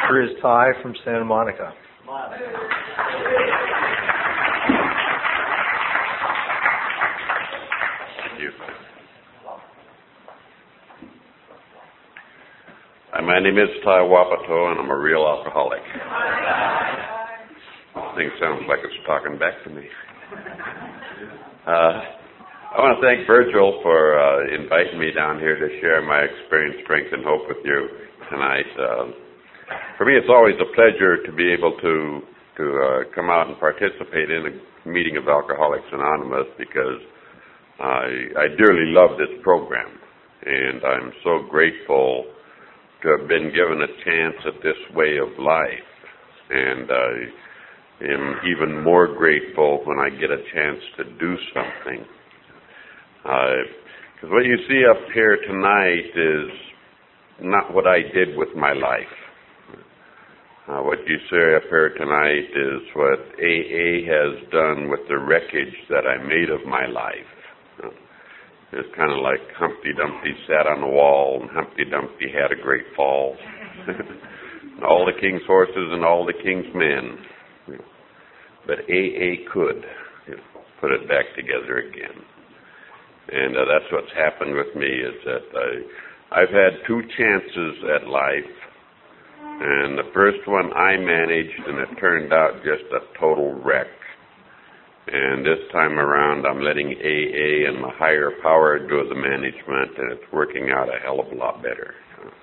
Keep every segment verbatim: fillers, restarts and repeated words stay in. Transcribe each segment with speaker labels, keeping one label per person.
Speaker 1: Here is Ty from Santa Monica.
Speaker 2: Thank you. Hi, my name is Ty Wapato, and I'm a real alcoholic. I think it sounds like it's talking back to me. Uh, I want to thank Virgil for uh, inviting me down here to share my experience, strength, and hope with you tonight. Uh, for me, it's always a pleasure to be able to to uh, come out and participate in a meeting of Alcoholics Anonymous because I, I dearly love this program, and I'm so grateful to have been given a chance at this way of life, and I am even more grateful when I get a chance to do something. Because uh, what you see up here tonight is not what I did with my life. Uh, what you see up here tonight is what A A has done with the wreckage that I made of my life. Uh, it's kind of like Humpty Dumpty sat on the wall and Humpty Dumpty had a great fall. All the king's horses and all the king's men. But A A could you know, put it back together again. And uh, that's what's happened with me is that I, I've had two chances at life. And the first one I managed, and it turned out just a total wreck. And this time around, I'm letting A A and the higher power do the management, and it's working out a hell of a lot better.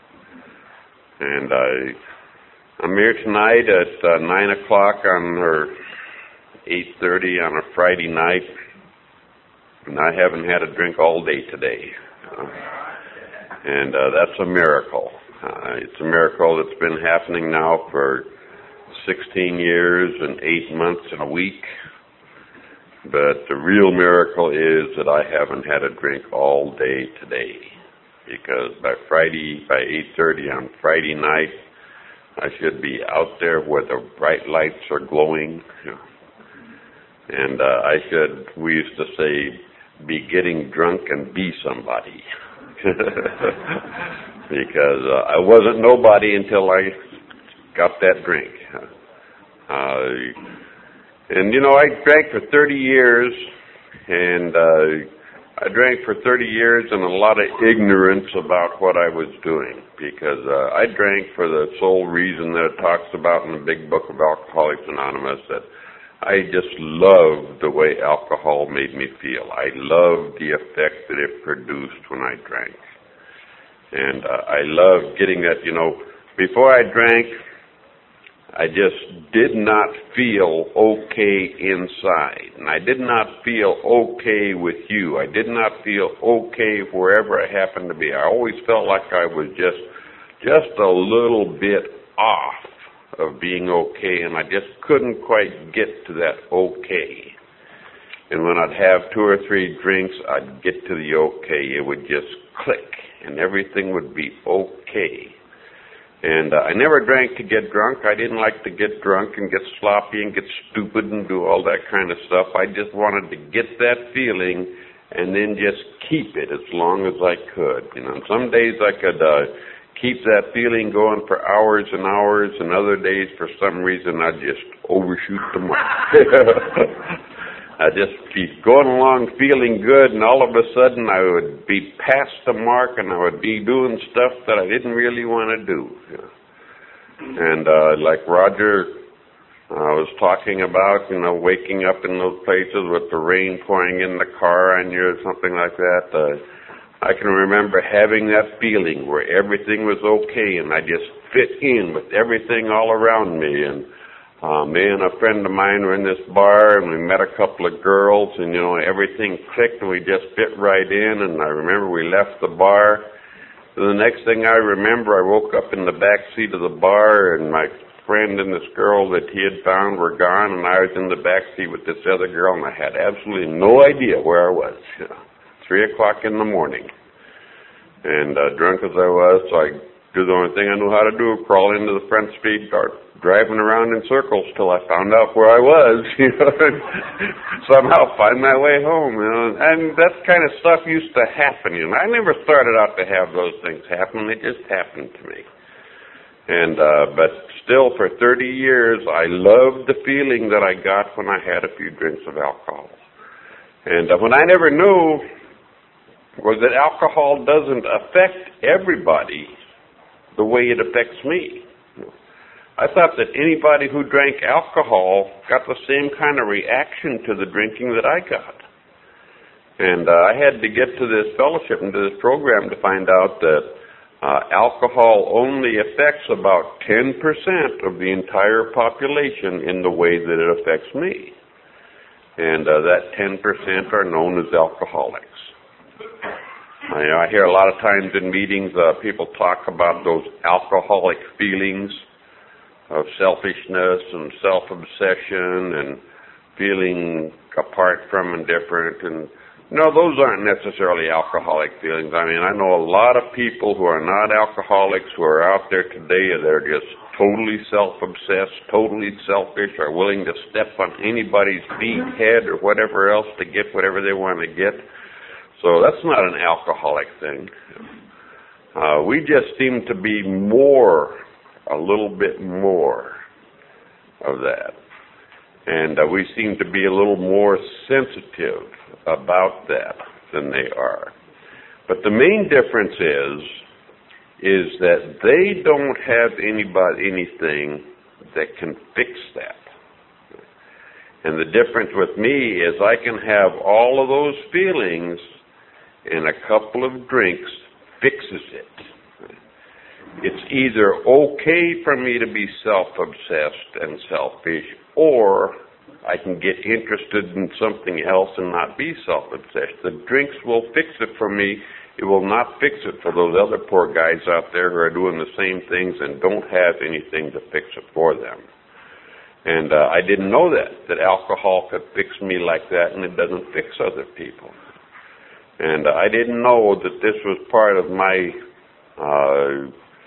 Speaker 2: And I, I'm here tonight at uh, nine o'clock on or eight thirty on a Friday night. And I haven't had a drink all day today. Uh, and uh, that's a miracle. Uh, it's a miracle that's been happening now for sixteen years and eight months and a week. But the real miracle is that I haven't had a drink all day today. Because by Friday, by eight thirty on Friday night, I should be out there where the bright lights are glowing. You know. And uh, I should, we used to say, be getting drunk and be somebody. Because uh, I wasn't nobody until I got that drink. Uh, and, you know, I drank for thirty years, and uh, I drank for thirty years in a lot of ignorance about what I was doing. Because uh, I drank for the sole reason that it talks about in the big book of Alcoholics Anonymous, that I just loved the way alcohol made me feel. I loved the effect that it produced when I drank. And uh, I loved getting that, you know, before I drank, I just did not feel okay inside. And I did not feel okay with you. I did not feel okay wherever I happened to be. I always felt like I was just, just a little bit off of being okay, and I just couldn't quite get to that okay. And when I'd have two or three drinks, I'd get to the okay. It would just click, and everything would be okay. And uh, I never drank to get drunk. I didn't like to get drunk and get sloppy and get stupid and do all that kind of stuff. I just wanted to get that feeling and then just keep it as long as I could. You know, and some days I could uh, keep that feeling going for hours and hours, and other days, for some reason, I'd just overshoot the mark. I'd just be going along feeling good, and all of a sudden I would be past the mark, and I would be doing stuff that I didn't really want to do. And uh, like Roger uh, was talking about, you know, waking up in those places with the rain pouring in the car on you or something like that, uh, I can remember having that feeling where everything was okay and I just fit in with everything all around me. And uh, me and a friend of mine were in this bar and we met a couple of girls and, you know, everything clicked and we just fit right in. And I remember we left the bar. And the next thing I remember, I woke up in the back seat of the bar and my friend and this girl that he had found were gone, and I was in the back seat with this other girl, and I had absolutely no idea where I was. You know. Three o'clock in the morning. And uh, drunk as I was, so I do the only thing I knew how to do, crawl into the front seat, start driving around in circles till I found out where I was, you know, and somehow find my way home, you know. And that kind of stuff used to happen, you know. I never started out to have those things happen. They just happened to me. And uh, but still, for thirty years, I loved the feeling that I got when I had a few drinks of alcohol. And uh, what I never knew was that alcohol doesn't affect everybody the way it affects me. I thought that anybody who drank alcohol got the same kind of reaction to the drinking that I got. And uh, I had to get to this fellowship and to this program to find out that uh, alcohol only affects about ten percent of the entire population in the way that it affects me. And uh, that ten percent are known as alcoholics. I, you know, I hear a lot of times in meetings uh, people talk about those alcoholic feelings of selfishness and self-obsession and feeling apart from and different. And no, those aren't necessarily alcoholic feelings. I mean, I know a lot of people who are not alcoholics who are out there today and they're just totally self-obsessed, totally selfish, are willing to step on anybody's feet, head, or whatever else to get whatever they want to get. So that's not an alcoholic thing. Uh, we just seem to be more, a little bit more of that. And uh, we seem to be a little more sensitive about that than they are. But the main difference is, is that they don't have anybody, anything that can fix that. And the difference with me is I can have all of those feelings and a couple of drinks fixes it. It's either okay for me to be self-obsessed and selfish, or I can get interested in something else and not be self-obsessed. The drinks will fix it for me. It will not fix it for those other poor guys out there who are doing the same things and don't have anything to fix it for them. And uh, I didn't know that, that alcohol could fix me like that, and it doesn't fix other people. And uh, I didn't know that this was part of my uh,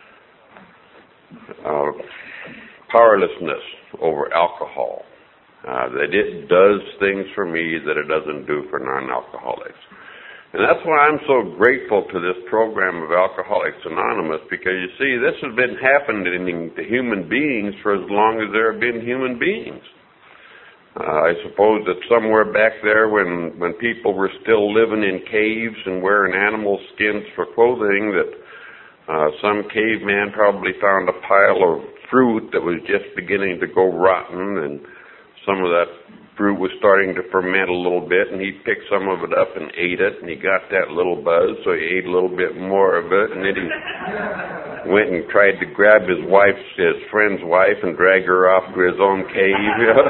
Speaker 2: uh, powerlessness over alcohol. Uh, that it does things for me that it doesn't do for non-alcoholics. And that's why I'm so grateful to this program of Alcoholics Anonymous, because you see, this has been happening to human beings for as long as there have been human beings. Uh, I suppose that somewhere back there when, when people were still living in caves and wearing animal skins for clothing, that uh, some caveman probably found a pile of fruit that was just beginning to go rotten, and some of that fruit was starting to ferment a little bit, and he picked some of it up and ate it, and he got that little buzz, so he ate a little bit more of it, and then he went and tried to grab his wife's, his friend's wife and drag her off to his own cave.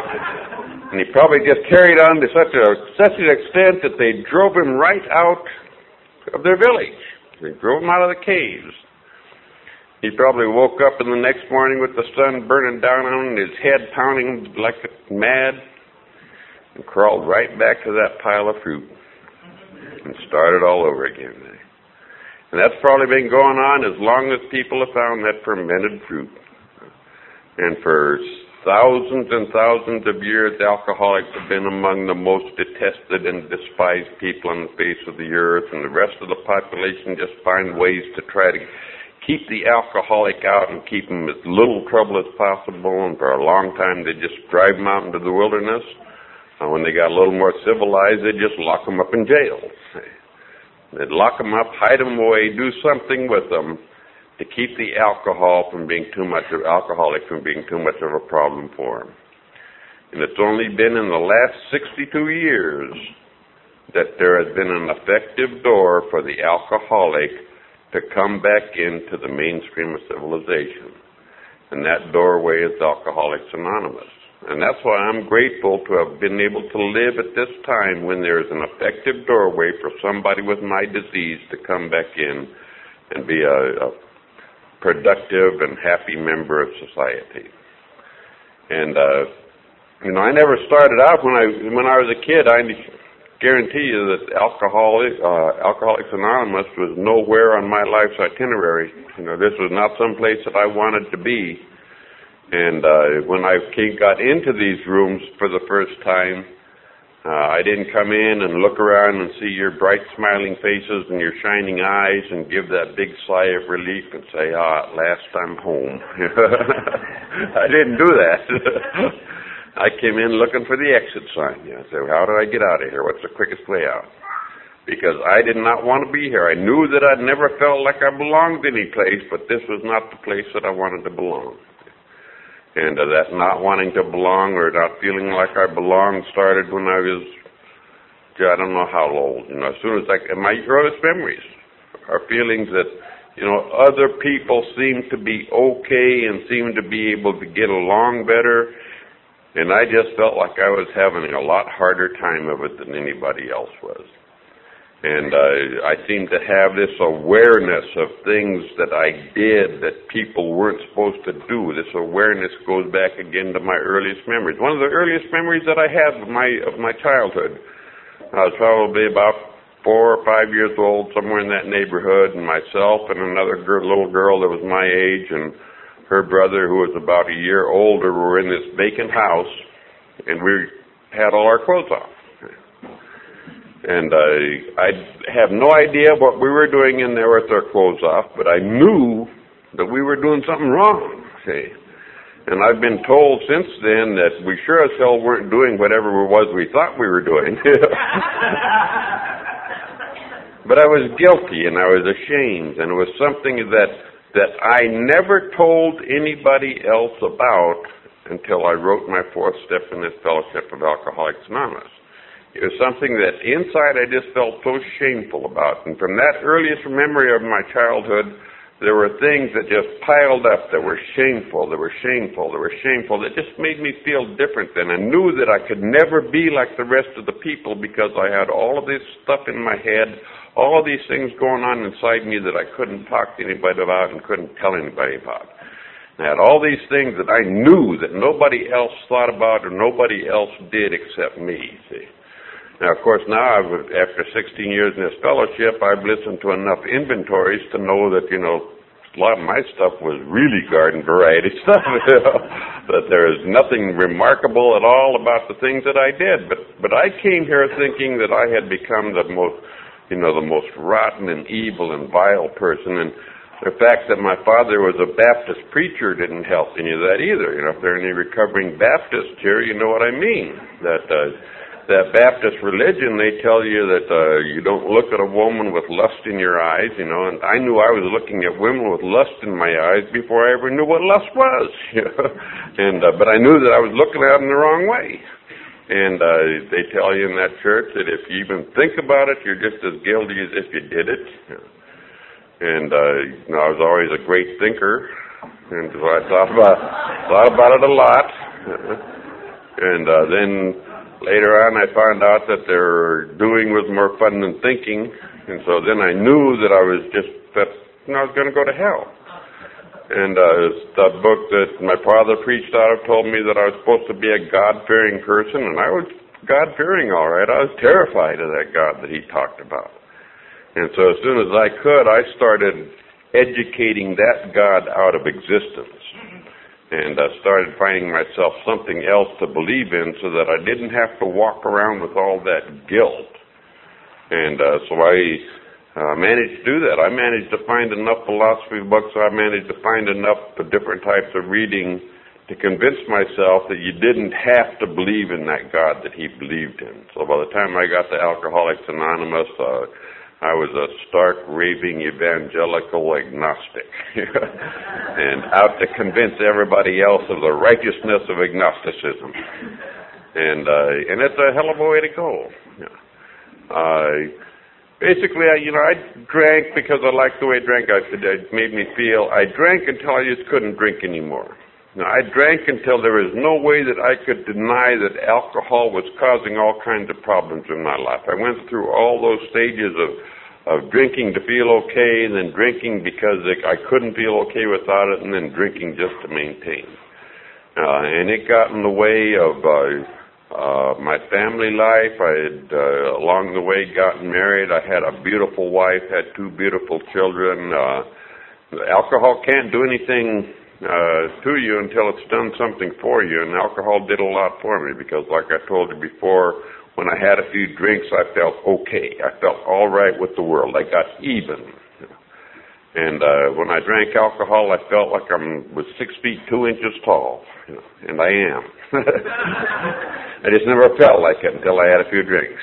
Speaker 2: And he probably just carried on to such a such an extent that they drove him right out of their village. They drove him out of the caves. He probably woke up in the next morning with the sun burning down on him and his head pounding like mad, and crawled right back to that pile of fruit and started all over again. And that's probably been going on as long as people have found that fermented fruit. And for thousands and thousands of years, alcoholics have been among the most detested and despised people on the face of the earth, and the rest of the population just find ways to try to keep the alcoholic out and keep him as little trouble as possible. And for a long time, they just drive him out into the wilderness. And when they got a little more civilized, they just lock him up in jail. They'd lock him up, hide him away, do something with them to keep the alcohol from being too much of alcoholic from being too much of a problem for him. And it's only been in the last sixty-two years that there has been an effective door for the alcoholic to come back into the mainstream of civilization. And that doorway is Alcoholics Anonymous. And that's why I'm grateful to have been able to live at this time when there is an effective doorway for somebody with my disease to come back in and be a, a productive and happy member of society. And, uh, you know, I never started out when I, when I was a kid, I guarantee you that Alcoholic, uh, Alcoholics Anonymous was nowhere on my life's itinerary. You know, this was not some place that I wanted to be. And uh, when I came, got into these rooms for the first time, Uh, I didn't come in and look around and see your bright smiling faces and your shining eyes and give that big sigh of relief and say, ah, at last I'm home. I didn't do that. I came in looking for the exit sign. You know, I said, how do I get out of here? What's the quickest way out? Because I did not want to be here. I knew that I'd never felt like I belonged any place, but this was not the place that I wanted to belong. And uh, that not wanting to belong or not feeling like I belonged started when I was, I don't know how old. You know, as soon as I, my earliest memories are feelings that, you know, other people seem to be okay and seem to be able to get along better. And I just felt like I was having a lot harder time of it than anybody else was. And uh, I seemed to have this awareness of things that I did that people weren't supposed to do. This awareness goes back again to my earliest memories. One of the earliest memories that I have of my of my childhood, I was probably about four or five years old, somewhere in that neighborhood, and myself and another girl, little girl that was my age, and her brother, who was about a year older, were in this vacant house, and we had all our clothes off. And uh, I have no idea what we were doing in there with our clothes off, but I knew that we were doing something wrong, see. And I've been told since then that we sure as hell weren't doing whatever it was we thought we were doing. But I was guilty and I was ashamed, and it was something that, that I never told anybody else about until I wrote my fourth step in this Fellowship of Alcoholics Anonymous. It was something that inside I just felt so shameful about. And from that earliest memory of my childhood, there were things that just piled up that were shameful, that were shameful, that were shameful, that just made me feel different. And I knew that I could never be like the rest of the people because I had all of this stuff in my head, all of these things going on inside me that I couldn't talk to anybody about and couldn't tell anybody about. I had all these things that I knew that nobody else thought about or nobody else did except me, see. Now, of course, now, I've, after sixteen years in this fellowship, I've listened to enough inventories to know that, you know, a lot of my stuff was really garden variety stuff, you know, that there is nothing remarkable at all about the things that I did. But but I came here thinking that I had become the most, you know, the most rotten and evil and vile person. And the fact that my father was a Baptist preacher didn't help any of that either. You know, if there are any recovering Baptists here, you know what I mean. That uh, that Baptist religion, they tell you that uh, you don't look at a woman with lust in your eyes, you know, and I knew I was looking at women with lust in my eyes before I ever knew what lust was, you know, and, uh, but I knew that I was looking at them the wrong way, and uh, they tell you in that church that if you even think about it, you're just as guilty as if you did it, you know. And uh, you know, I was always a great thinker, and so I thought about, thought about it a lot, and uh, then later on, I found out that their doing was more fun than thinking, and so then I knew that I was just, that you know, I was going to go to hell. And uh, the book that my father preached out of told me that I was supposed to be a God-fearing person, and I was God-fearing, all right. I was terrified of that God that he talked about. And so as soon as I could, I started educating that God out of existence. And I started finding myself something else to believe in so that I didn't have to walk around with all that guilt. And uh, so I uh, managed to do that. I managed to find enough philosophy books. I managed to find enough different types of reading to convince myself that you didn't have to believe in that God that he believed in. So by the time I got to Alcoholics Anonymous, uh, I was a stark, raving, evangelical agnostic and out to convince everybody else of the righteousness of agnosticism. And uh, and it's a hell of a way to go. Uh, basically, I, you know, I drank because I liked the way I drank. I, it made me feel, I drank until I just couldn't drink anymore. Now, I drank until there was no way that I could deny that alcohol was causing all kinds of problems in my life. I went through all those stages of, of drinking to feel okay, and then drinking because I couldn't feel okay without it, and then drinking just to maintain. Uh, and it got in the way of uh, uh, my family life. I had, uh, along the way, gotten married. I had a beautiful wife, had two beautiful children. Uh, alcohol can't do anything uh, to you until it's done something for you. And alcohol did a lot for me because, like I told you before, when I had a few drinks, I felt okay. I felt all right with the world. I got even. And uh, when I drank alcohol, I felt like I was six feet two inches tall, you know, and I am. I just never felt like it until I had a few drinks.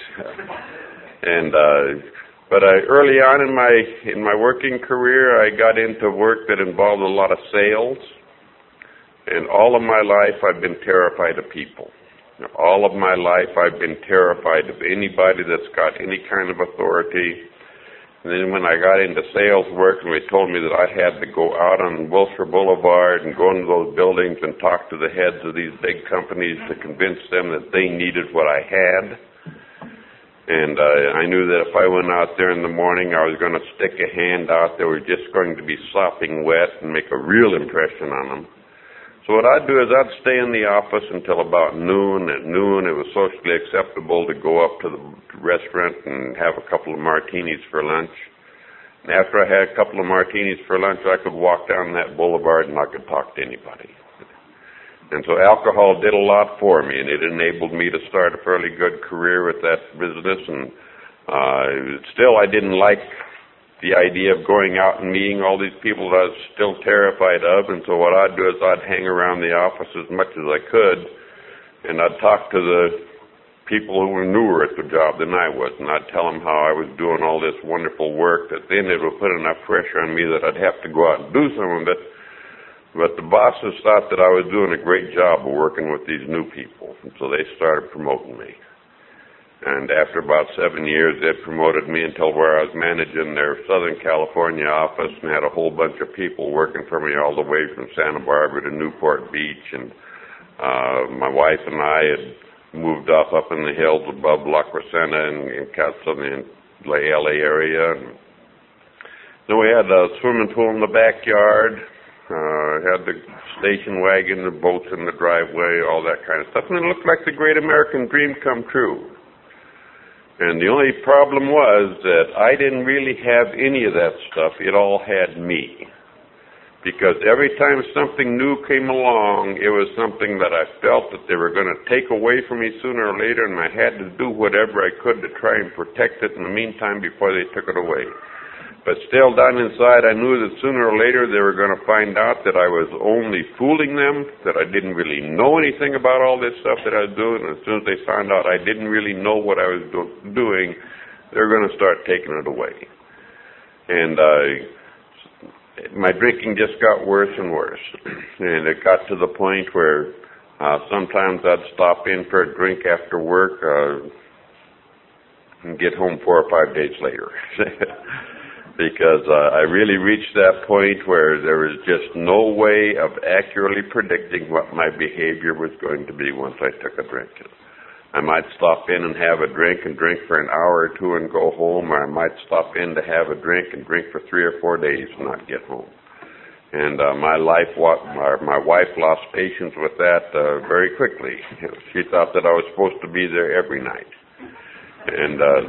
Speaker 2: And uh, but I, early on in my in my working career, I got into work that involved a lot of sales. And all of my life, I've been terrified of people. All of my life, I've been terrified of anybody that's got any kind of authority. And then when I got into sales work and they told me that I had to go out on Wilshire Boulevard and go into those buildings and talk to the heads of these big companies to convince them that they needed what I had. And uh, I knew that if I went out there in the morning, I was going to stick a hand out that was just going to be sopping wet and make a real impression on them. So what I'd do is I'd stay in the office until about noon. At noon, it was socially acceptable to go up to the restaurant and have a couple of martinis for lunch. And after I had a couple of martinis for lunch, I could walk down that boulevard and I could talk to anybody. And so alcohol did a lot for me, and it enabled me to start a fairly good career with that business. And uh, still, I didn't like the idea of going out and meeting all these people that I was still terrified of. And so what I'd do is I'd hang around the office as much as I could, and I'd talk to the people who were newer at the job than I was, and I'd tell them how I was doing all this wonderful work that then it would put enough pressure on me that I'd have to go out and do some of it. But the bosses thought that I was doing a great job of working with these new people, and so they started promoting me. And after about seven years, they promoted me until where I was managing their Southern California office and had a whole bunch of people working for me all the way from Santa Barbara to Newport Beach. And uh, my wife and I had moved off up in the hills above La Crescenta and in Casa in the L A area. And then we had a swimming pool in the backyard, uh, had the station wagon, the boats in the driveway, all that kind of stuff. And it looked like the great American dream come true. And the only problem was that I didn't really have any of that stuff. It all had me. Because every time something new came along, it was something that I felt that they were going to take away from me sooner or later, and I had to do whatever I could to try and protect it in the meantime before they took it away. But still down inside, I knew that sooner or later they were going to find out that I was only fooling them, that I didn't really know anything about all this stuff that I was doing. And as soon as they found out I didn't really know what I was do- doing, they were going to start taking it away. And uh, my drinking just got worse and worse. And it got to the point where uh, sometimes I'd stop in for a drink after work uh, and get home four or five days later. Because uh, I really reached that point where there was just no way of accurately predicting what my behavior was going to be once I took a drink. I might stop in and have a drink and drink for an hour or two and go home, or I might stop in to have a drink and drink for three or four days and not get home. And uh, my life, my wife lost patience with that uh, very quickly. She thought that I was supposed to be there every night. And uh,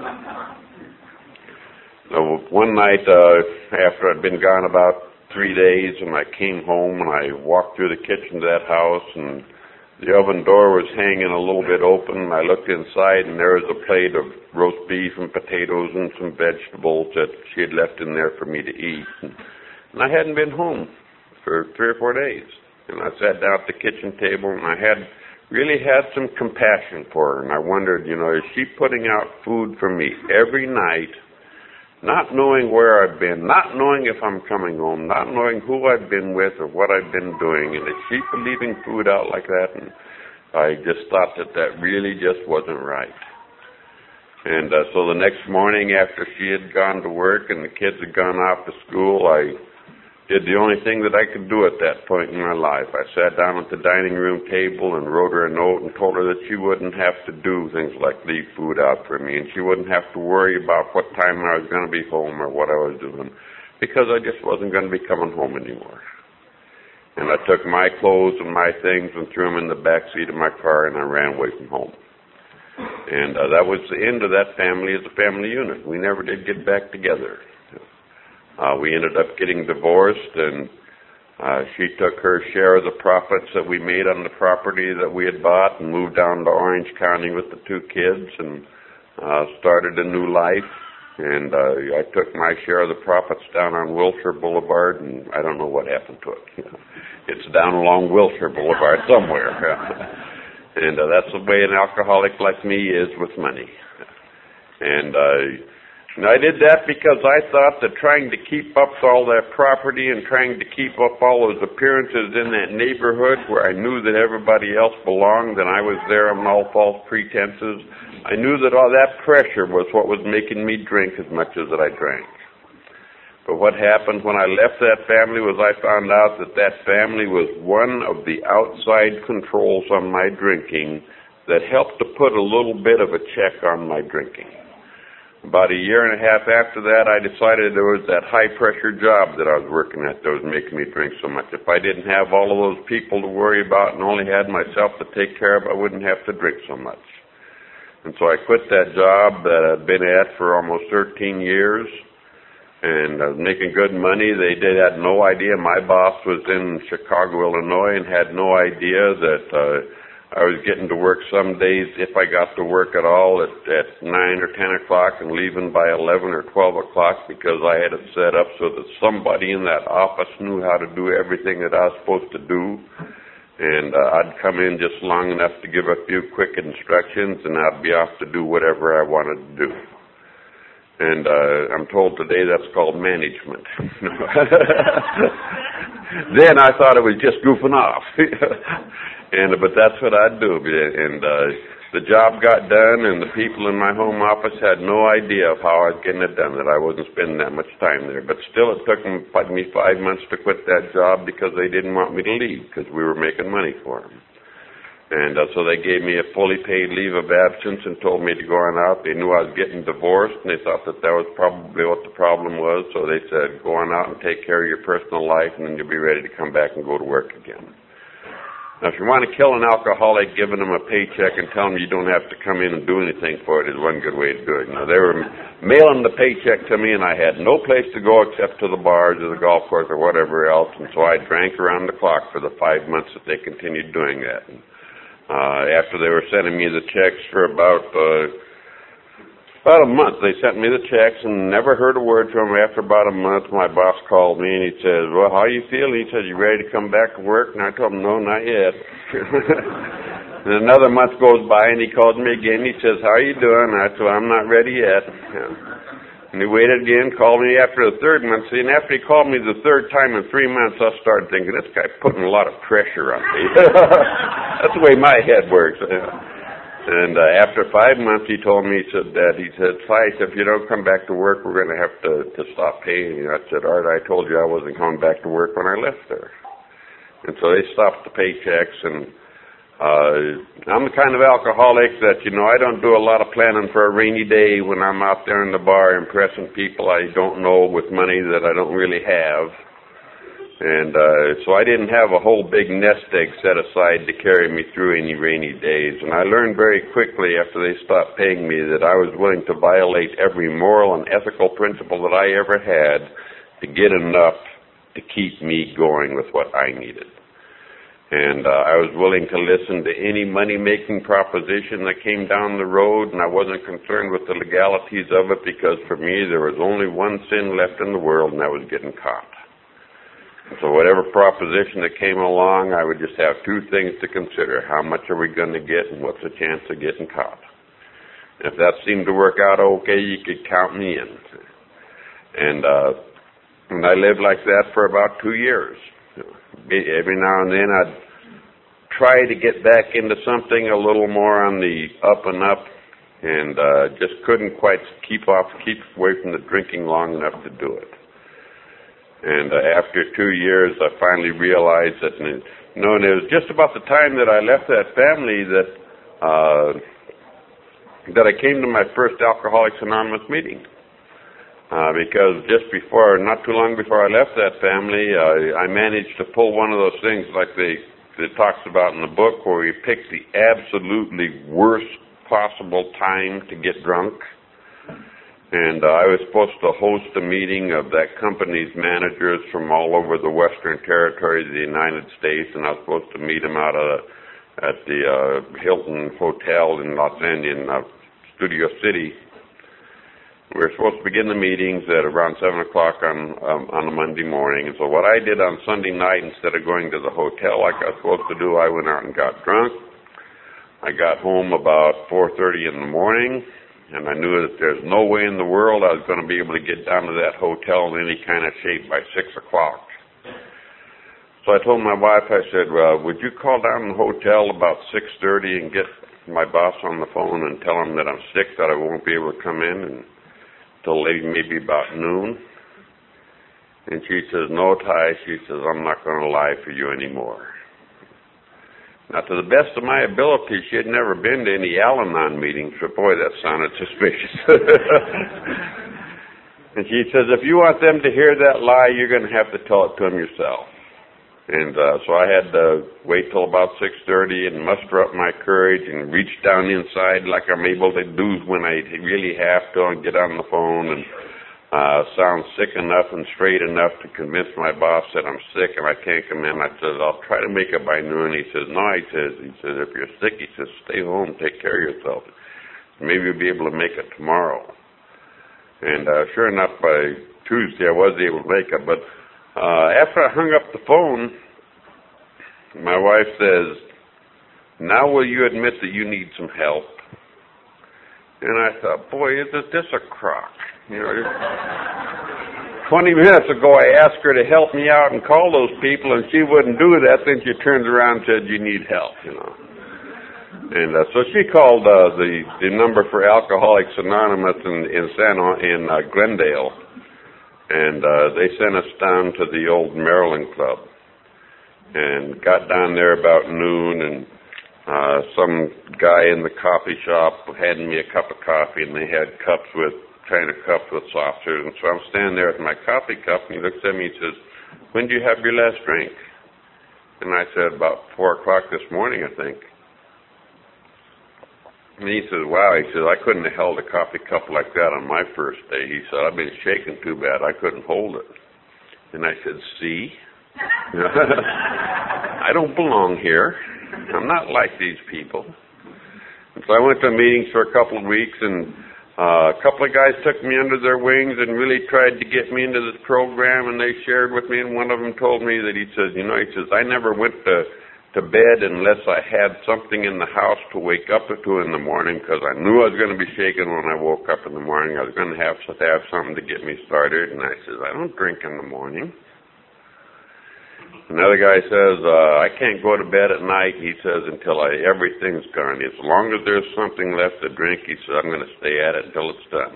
Speaker 2: So one night, uh, after I'd been gone about three days, and I came home and I walked through the kitchen to that house, and the oven door was hanging a little bit open. I looked inside, and there was a plate of roast beef and potatoes and some vegetables that she had left in there for me to eat. And, and I hadn't been home for three or four days. And I sat down at the kitchen table, and I had really had some compassion for her. And I wondered, you know, is she putting out food for me every night, not knowing where I've been, not knowing if I'm coming home, not knowing who I've been with or what I've been doing, and is she leaving food out like that? And I just thought that that really just wasn't right. And uh, so the next morning after she had gone to work and the kids had gone off to school, I did the only thing that I could do at that point in my life. I sat down at the dining room table and wrote her a note and told her that she wouldn't have to do things like leave food out for me, and she wouldn't have to worry about what time I was going to be home or what I was doing, because I just wasn't going to be coming home anymore. And I took my clothes and my things and threw them in the back seat of my car, and I ran away from home. And uh, that was the end of that family as a family unit. We never did get back together. Uh, we ended up getting divorced, and Uh, she took her share of the profits that we made on the property that we had bought and moved down to Orange County with the two kids and uh, started a new life. And uh, I took my share of the profits down on Wilshire Boulevard, and I don't know what happened to it. It's down along Wilshire Boulevard somewhere. And uh, that's the way an alcoholic like me is with money. And uh, And I did that because I thought that trying to keep up all that property and trying to keep up all those appearances in that neighborhood where I knew that everybody else belonged and I was there on all false pretenses, I knew that all that pressure was what was making me drink as much as that I drank. But what happened when I left that family was I found out that that family was one of the outside controls on my drinking that helped to put a little bit of a check on my drinking. About a year and a half after that, I decided there was that high-pressure job that I was working at that was making me drink so much. If I didn't have all of those people to worry about and only had myself to take care of, I wouldn't have to drink so much. And so I quit that job that I'd been at for almost thirteen years, and I was making good money. They did had no idea. My boss was in Chicago, Illinois, and had no idea that uh, I was getting to work some days, if I got to work at all, at, at nine or ten o'clock and leaving by eleven or twelve o'clock because I had it set up so that somebody in that office knew how to do everything that I was supposed to do. And uh, I'd come in just long enough to give a few quick instructions, and I'd be off to do whatever I wanted to do. And uh, I'm told today that's called management. Then I thought it was just goofing off. And but that's what I'd do. And uh, the job got done, and the people in my home office had no idea of how I was getting it done, that I wasn't spending that much time there. But still, it took them, me five months to quit that job because they didn't want me to leave because we were making money for them. And uh, so they gave me a fully paid leave of absence and told me to go on out. They knew I was getting divorced, and they thought that that was probably what the problem was. So they said, go on out and take care of your personal life, and then you'll be ready to come back and go to work again. Now, if you want to kill an alcoholic, giving them a paycheck and telling them you don't have to come in and do anything for it is one good way to do it. Now, they were mailing the paycheck to me, and I had no place to go except to the bars or the golf course or whatever else, and so I drank around the clock for the five months that they continued doing that. And, uh, after they were sending me the checks for about... Uh, About a month, they sent me the checks and never heard a word from them. After about a month, my boss called me and he says, well, how you feeling? He said, you ready to come back to work? And I told him, no, not yet. And another month goes by and he calls me again. He says, how are you doing? And I said, well, I'm not ready yet. And he waited again, called me after the third month. See, and after he called me the third time in three months, I started thinking, this guy's putting a lot of pressure on me. That's the way my head works. And uh, after five months, he told me, he said, Dad, he said, Fight, if you don't come back to work, we're going to have to, to stop paying you. I said, Art, I told you I wasn't coming back to work when I left there. And so they stopped the paychecks, and uh, I'm the kind of alcoholic that, you know, I don't do a lot of planning for a rainy day when I'm out there in the bar impressing people I don't know with money that I don't really have. And uh, so I didn't have a whole big nest egg set aside to carry me through any rainy days. And I learned very quickly after they stopped paying me that I was willing to violate every moral and ethical principle that I ever had to get enough to keep me going with what I needed. And uh, I was willing to listen to any money-making proposition that came down the road, and I wasn't concerned with the legalities of it because for me there was only one sin left in the world, and that was getting caught. So whatever proposition that came along, I would just have two things to consider. How much are we going to get, and what's the chance of getting caught? If that seemed to work out okay, you could count me in. And, uh, and I lived like that for about two years. Every now and then I'd try to get back into something a little more on the up and up, and uh, just couldn't quite keep off, keep away from the drinking long enough to do it. And uh, after two years, I finally realized that, you know, and it was just about the time that I left that family that uh, that I came to my first Alcoholics Anonymous meeting. Uh, because just before, not too long before I left that family, uh, I managed to pull one of those things like they it talks about in the book, where we pick the absolutely worst possible time to get drunk. And uh, I was supposed to host a meeting of that company's managers from all over the Western Territory of the United States, and I was supposed to meet them out of, at the uh, Hilton Hotel in Los Angeles, in uh, Studio City. We were supposed to begin the meetings at around seven o'clock on um, on a Monday morning. And so what I did on Sunday night, instead of going to the hotel like I was supposed to do, I went out and got drunk. I got home about four thirty in the morning. And I knew that there's no way in the world I was going to be able to get down to that hotel in any kind of shape by six o'clock. So I told my wife, I said, well, would you call down to the hotel about six thirty and get my boss on the phone and tell him that I'm sick, that I won't be able to come in and, until maybe about noon? And she says, no, Ty, she says, I'm not going to lie for you anymore. Now, to the best of my ability, she had never been to any Al-Anon meetings, but boy, that sounded suspicious. And she says, if you want them to hear that lie, you're going to have to tell it to them yourself. And uh, so I had to wait till about six thirty and muster up my courage and reach down inside like I'm able to do when I really have to and get on the phone and Uh, sound sick enough and straight enough to convince my boss that I'm sick and I can't come in. I said, I'll try to make it by noon. He says, no, he says, he says, if you're sick, he says, stay home, take care of yourself. Maybe you'll be able to make it tomorrow. And uh, sure enough, by Tuesday, I was able to make it. But uh, after I hung up the phone, my wife says, now will you admit that you need some help? And I thought, boy, isn't this a crock? You know, twenty minutes ago I asked her to help me out and call those people, and she wouldn't do that. Then she turned around and said, you need help, you know. And uh, so she called uh, the the number for Alcoholics Anonymous in in San in uh, Glendale, and uh, they sent us down to the old Maryland Club, and got down there about noon, and uh, some guy in the coffee shop handed me a cup of coffee, and they had cups with kind of cups with saucers. And so I'm standing there with my coffee cup, and he looks at me and says, when did you have your last drink? And I said, about four o'clock this morning, I think. And he says, wow, he says, I couldn't have held a coffee cup like that on my first day. He said, I've been shaking too bad, I couldn't hold it. And I said, see? I don't belong here. I'm not like these people. And so I went to meetings for a couple of weeks, and Uh, a couple of guys took me under their wings and really tried to get me into this program, and they shared with me, and one of them told me that he says, you know, he says, I never went to, to bed unless I had something in the house to wake up to in the morning, because I knew I was going to be shaken when I woke up in the morning. I was going to have to have something to get me started. And I says, I don't drink in the morning. Another guy says, uh, I can't go to bed at night, he says, until I, everything's gone. As long as there's something left to drink, he says, I'm going to stay at it until it's done.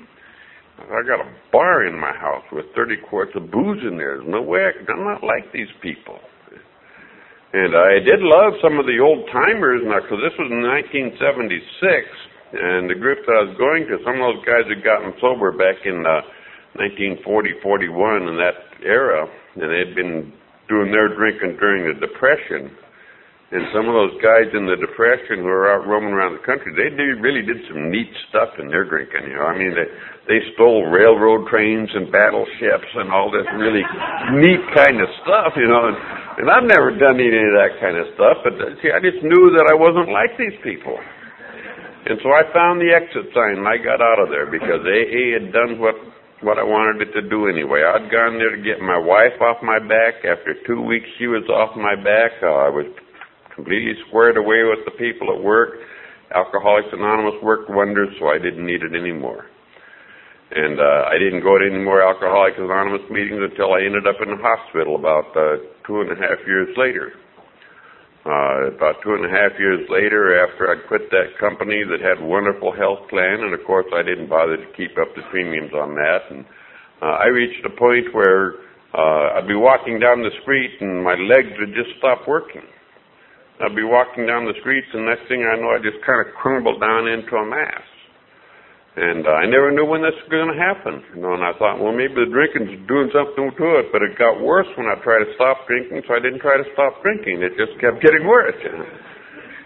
Speaker 2: I got a bar in my house with thirty quarts of booze in there. There's no way I can, I'm not like these people. And I did love some of the old timers now, because this was in nineteen seventy-six, and the group that I was going to, some of those guys had gotten sober back in uh, nineteen forty, forty-one, in that era, and they had been doing their drinking during the Depression. And some of those guys in the Depression who were out roaming around the country, they did, really did some neat stuff in their drinking. You know, I mean, they they stole railroad trains and battleships and all this really neat kind of stuff. You know, and, and I've never done any of that kind of stuff. But see, I just knew that I wasn't like these people. And so I found the exit sign and I got out of there, because A A had done what. what I wanted it to do anyway. I'd gone there to get my wife off my back. After two weeks, she was off my back. Uh, I was completely squared away with the people at work. Alcoholics Anonymous worked wonders, so I didn't need it anymore. And uh, I didn't go to any more Alcoholics Anonymous meetings until I ended up in the hospital about uh, two and a half years later. Uh, about two and a half years later, after I quit that company that had a wonderful health plan, and of course I didn't bother to keep up the premiums on that, and uh, I reached a point where uh, I'd be walking down the street and my legs would just stop working. I'd be walking down the streets, and next thing I know, I just kind of crumbled down into a mass. And uh, I never knew when this was going to happen. You know, and I thought, well, maybe the drinking's doing something to it. But it got worse when I tried to stop drinking, so I didn't try to stop drinking. It just kept getting worse. You know?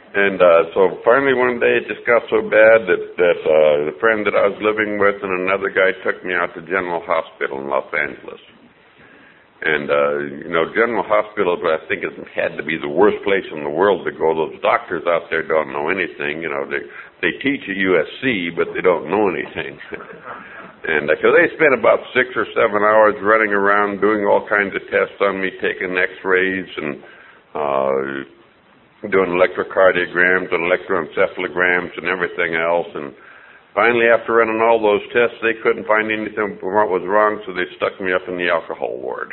Speaker 2: And uh, so finally one day it just got so bad that, that uh, the friend that I was living with and another guy took me out to General Hospital in Los Angeles. And, uh, you know, General Hospital, I think, it had to be the worst place in the world to go. Those doctors out there don't know anything. You know, they they teach at U S C, but they don't know anything. And because uh, they spent about six or seven hours running around doing all kinds of tests on me, taking x-rays and uh, doing electrocardiograms and electroencephalograms and everything else. And finally, after running all those tests, they couldn't find anything what was wrong, so they stuck me up in the alcohol ward.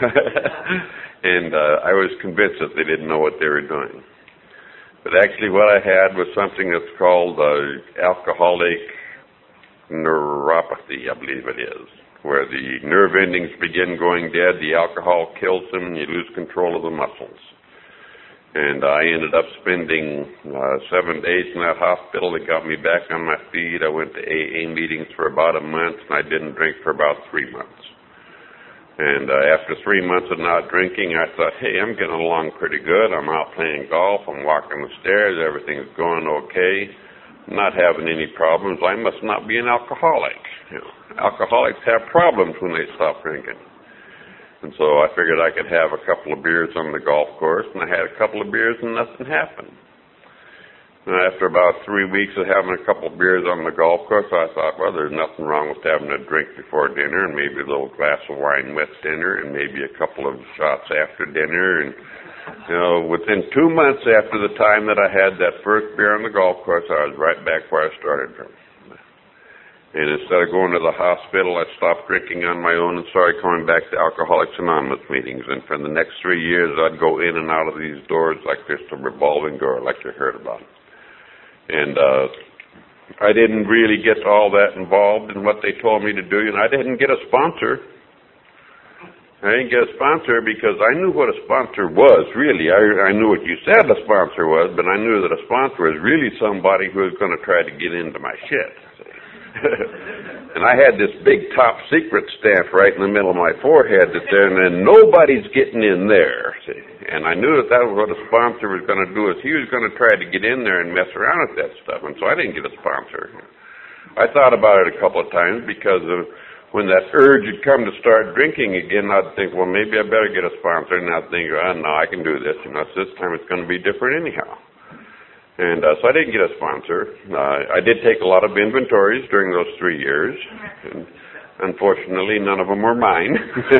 Speaker 2: And uh, I was convinced that they didn't know what they were doing. But actually what I had was something that's called uh, alcoholic neuropathy, I believe it is, where the nerve endings begin going dead, the alcohol kills them, and you lose control of the muscles. And I ended up spending uh, seven days in that hospital. They got me back on my feet. I went to A A meetings for about a month, and I didn't drink for about three months. And uh, after three months of not drinking, I thought, hey, I'm getting along pretty good. I'm out playing golf. I'm walking the stairs. Everything's going okay. I'm not having any problems. I must not be an alcoholic. You know, alcoholics have problems when they stop drinking. And so I figured I could have a couple of beers on the golf course, and I had a couple of beers and nothing happened. And after about three weeks of having a couple of beers on the golf course, I thought, well, there's nothing wrong with having a drink before dinner, and maybe a little glass of wine with dinner, and maybe a couple of shots after dinner. And, you know, within two months after the time that I had that first beer on the golf course, I was right back where I started from. And instead of going to the hospital, I stopped drinking on my own and started coming back to Alcoholics Anonymous meetings. And for the next three years, I'd go in and out of these doors like just a revolving door, like you heard about. And uh, I didn't really get all that involved in what they told me to do. And I didn't get a sponsor. I didn't get a sponsor because I knew what a sponsor was, really. I, I knew what you said a sponsor was, but I knew that a sponsor was really somebody who was going to try to get into my shit. And I had this big top secret stamp right in the middle of my forehead that there, and nobody's getting in there. See? And I knew that that was what a sponsor was going to do, is he was going to try to get in there and mess around with that stuff. And so I didn't get a sponsor. I thought about it a couple of times because of when that urge had come to start drinking again, I'd think, well, maybe I better get a sponsor. And I'd think, oh, no, I can do this. You know, this time it's going to be different anyhow. And uh, so I didn't get a sponsor. Uh, I did take a lot of inventories during those three years. And unfortunately, none of them were mine.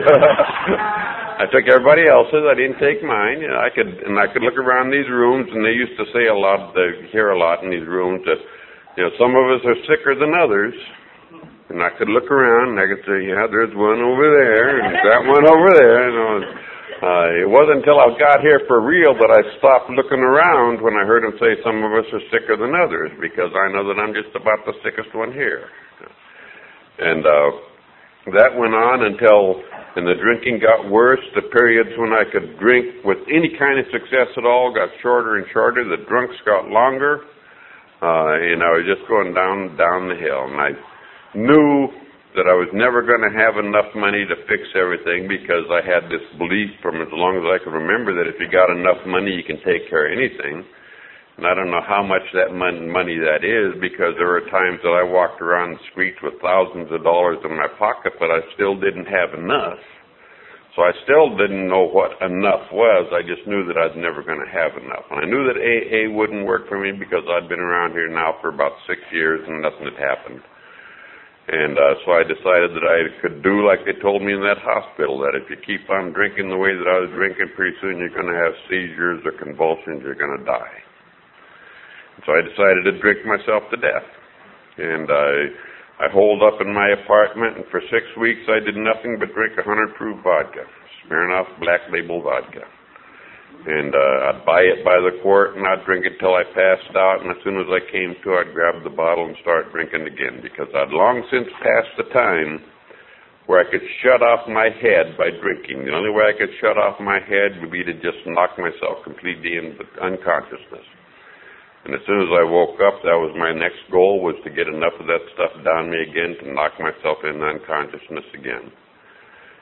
Speaker 2: I took everybody else's. I didn't take mine. You know, I could, and I could look around these rooms, and they used to say a lot, they hear a lot in these rooms that, you know, some of us are sicker than others. And I could look around, and I could say, yeah, there's one over there, and that one over there. You know, Uh, it wasn't until I got here for real that I stopped looking around when I heard him say some of us are sicker than others, because I know that I'm just about the sickest one here. And uh, that went on until, and the drinking got worse. The periods when I could drink with any kind of success at all got shorter and shorter. The drunks got longer, uh, and I was just going down, down the hill. And I knew that I was never going to have enough money to fix everything, because I had this belief from as long as I could remember that if you got enough money, you can take care of anything. And I don't know how much that money that is, because there were times that I walked around the streets with thousands of dollars in my pocket, but I still didn't have enough. So I still didn't know what enough was. I just knew that I was never going to have enough. And I knew that A A wouldn't work for me, because I'd been around here now for about six years and nothing had happened. And uh, so I decided that I could do like they told me in that hospital, that if you keep on drinking the way that I was drinking, pretty soon you're going to have seizures or convulsions, you're going to die. And so I decided to drink myself to death. And I, I holed up in my apartment, and for six weeks I did nothing but drink one hundred proof vodka, Smirnoff Black Label vodka. And uh, I'd buy it by the quart, and I'd drink it till I passed out, and as soon as I came to, I'd grab the bottle and start drinking again, because I'd long since passed the time where I could shut off my head by drinking. The only way I could shut off my head would be to just knock myself completely into unconsciousness. And as soon as I woke up, that was my next goal, was to get enough of that stuff down me again to knock myself into unconsciousness again.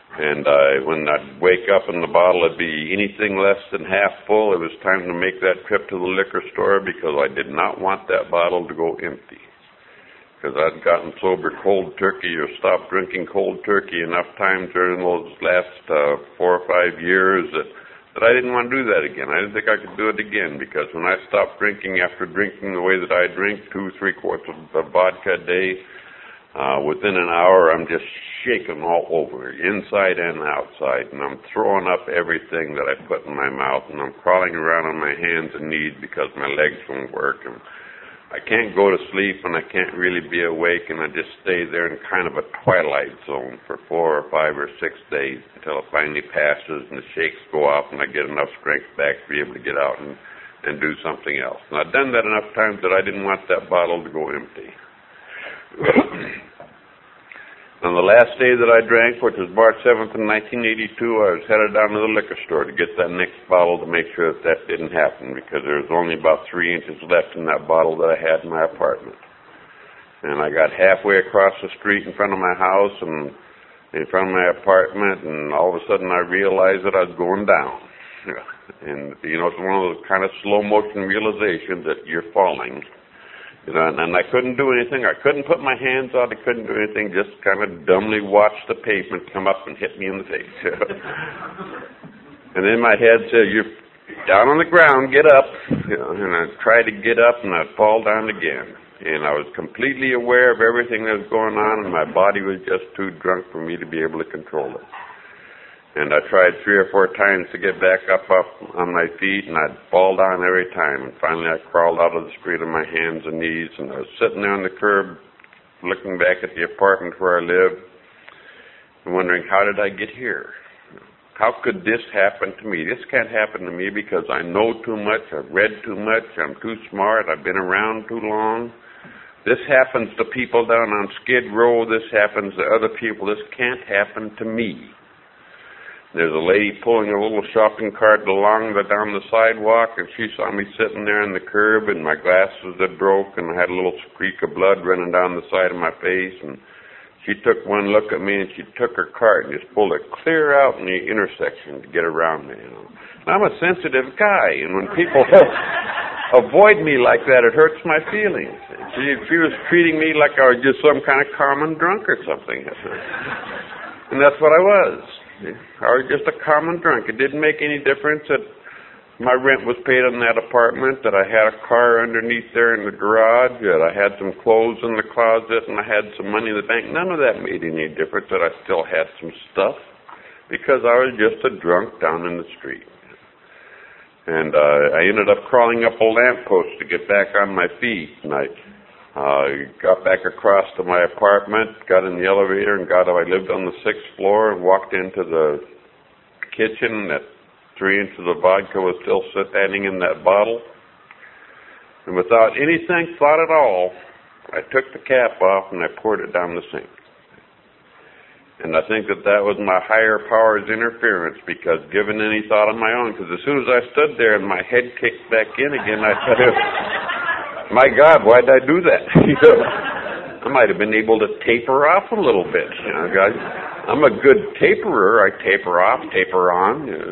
Speaker 2: And uh, when I'd wake up and the bottle would be anything less than half full, it was time to make that trip to the liquor store because I did not want that bottle to go empty. Because I'd gotten sober cold turkey or stopped drinking cold turkey enough times during those last uh, four or five years that, that I didn't want to do that again. I didn't think I could do it again because when I stopped drinking after drinking the way that I drink, two, three quarts of, of vodka a day, Uh, within an hour, I'm just shaking all over, inside and outside, and I'm throwing up everything that I put in my mouth, and I'm crawling around on my hands and knees because my legs won't work, and I can't go to sleep, and I can't really be awake, and I just stay there in kind of a twilight zone for four or five or six days until it finally passes, and the shakes go off, and I get enough strength back to be able to get out and, and do something else. And I've done that enough times that I didn't want that bottle to go empty. On the last day that I drank, which was March seventh in nineteen eighty-two, I was headed down to the liquor store to get that next bottle to make sure that that didn't happen because there was only about three inches left in that bottle that I had in my apartment. And I got halfway across the street in front of my house and in front of my apartment, and all of a sudden I realized that I was going down. And, you know, it's one of those kind of slow motion realizations that you're falling. You know, and, and I couldn't do anything. I couldn't put my hands out. I couldn't do anything. Just kind of dumbly watch the pavement come up and hit me in the face. And then my head said, "You're down on the ground. Get up." You know, and I'd try to get up, and I'd fall down again. And I was completely aware of everything that was going on, and my body was just too drunk for me to be able to control it. And I tried three or four times to get back up, up on my feet, and I'd fall down every time. And finally I crawled out of the street on my hands and knees, and I was sitting there on the curb looking back at the apartment where I lived and wondering, how did I get here? How could this happen to me? This can't happen to me because I know too much, I've read too much, I'm too smart, I've been around too long. This happens to people down on Skid Row. This happens to other people. This can't happen to me. There's a lady pulling a little shopping cart along the, down the sidewalk, and she saw me sitting there on the curb, and my glasses had broke, and I had a little streak of blood running down the side of my face, and she took one look at me, and she took her cart and just pulled it clear out in the intersection to get around me, you know. And I'm a sensitive guy, and when people avoid me like that, it hurts my feelings. She, she was treating me like I was just some kind of common drunk or something. And that's what I was. I was just a common drunk. It didn't make any difference that my rent was paid on that apartment, that I had a car underneath there in the garage, that I had some clothes in the closet, and I had some money in the bank. None of that made any difference, that I still had some stuff, because I was just a drunk down in the street. And uh, I ended up crawling up a lamppost to get back on my feet, and I Uh, got back across to my apartment, got in the elevator, and got I lived on the sixth floor and walked into the kitchen. That three inches of vodka was still standing in that bottle. And without anything thought at all, I took the cap off and I poured it down the sink. And I think that that was my higher power's interference, because given any thought of my own, because as soon as I stood there and my head kicked back in again, I said, my God, why did I do that? I might have been able to taper off a little bit. You know, guys, I'm a good taperer. I taper off, taper on. You know.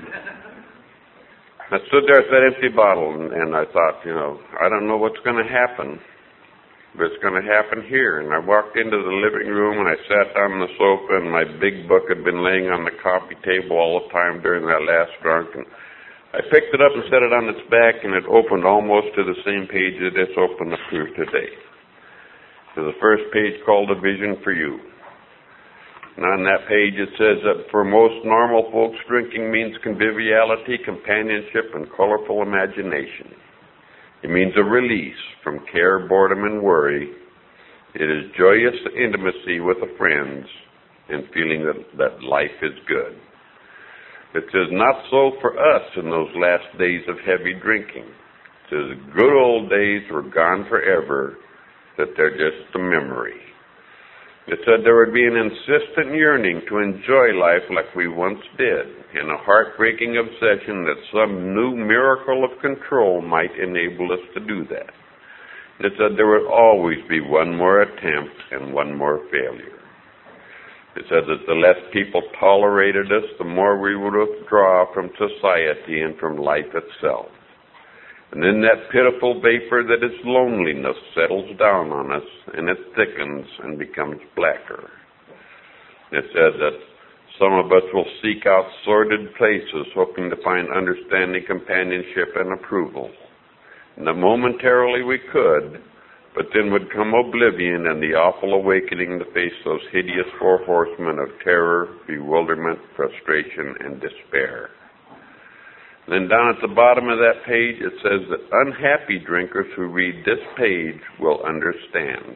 Speaker 2: I stood there with that empty bottle, and, and I thought, you know, I don't know what's going to happen, but it's going to happen here. And I walked into the living room, and I sat down on the sofa, and my big book had been laying on the coffee table all the time during that last drunk. And I picked it up and set it on its back, and it opened almost to the same page that it's opened up to today. So the first page called A Vision for You. And on that page it says that for most normal folks, drinking means conviviality, companionship, and colorful imagination. It means a release from care, boredom, and worry. It is joyous intimacy with the friends and feeling that, that life is good. It says, not so for us in those last days of heavy drinking. It says, good old days were gone forever, that they're just a memory. It said there would be an insistent yearning to enjoy life like we once did, and a heartbreaking obsession that some new miracle of control might enable us to do that. It said there would always be one more attempt and one more failure. It said that the less people tolerated us, the more we would withdraw from society and from life itself. And then that pitiful vapor that is loneliness settles down on us, and it thickens and becomes blacker. It said that some of us will seek out sordid places, hoping to find understanding, companionship, and approval. And that momentarily we could, but then would come oblivion and the awful awakening to face those hideous four horsemen of terror, bewilderment, frustration, and despair. And then down at the bottom of that page, it says that unhappy drinkers who read this page will understand.